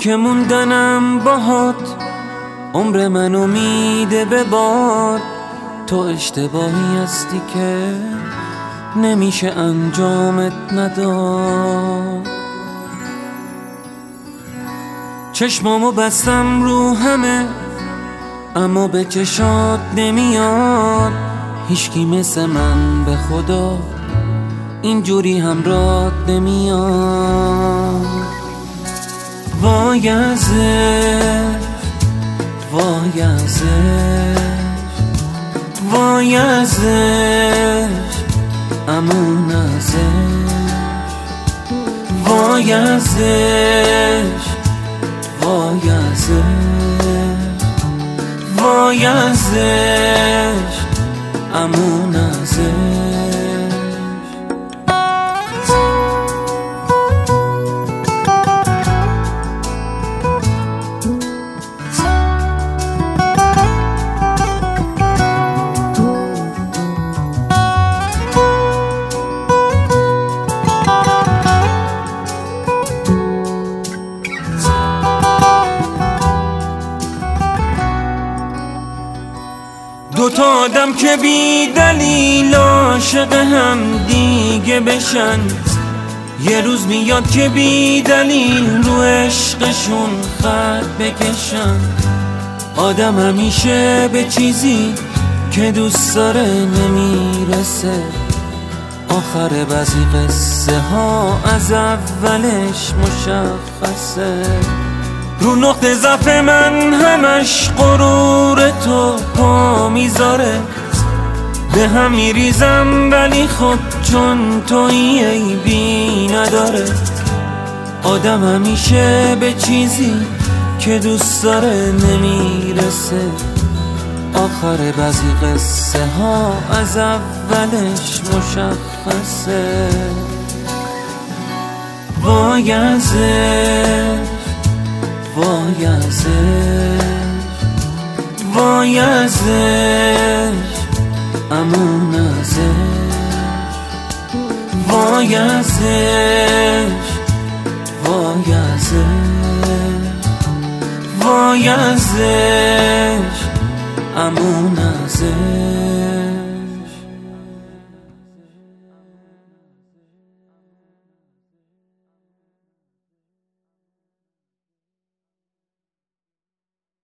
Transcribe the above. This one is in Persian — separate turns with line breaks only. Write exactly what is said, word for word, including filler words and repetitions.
که موندنم باهات عمر منو میده به باد. تو اشتباهی هستی که نمیشه انجامت نداد. چشمامو بستم رو همه اما به چشات نمیاد. هیچکی مثل من به خدا اینجوری همراهت نمیاد. وای ازش وای ازش وای ازش امون ازش وای ازش وای ازش وای ازش امون ازش. دو تا آدم که بی دلیل عاشق هم دیگه بشن، یه روز میاد که بی دلیل رو عشقشون خط بکشن. آدم همیشه به چیزی که دوست داره نمیرسه. آخر بعضی قصه ها از اولش مشخصه. رو نقطه ضعف من همش غرور تو پا میذاره. به هم میریزم ولی خب چون تویی عیبی نداره. آدم همیشه به چیزی که دوست داره نمیرسه. آخر بعضی قصه ها از اولش مشخصه. وای ازش وای ازش وای ازش امون ازش وای ازش وای ازش وای ازش امون ازش.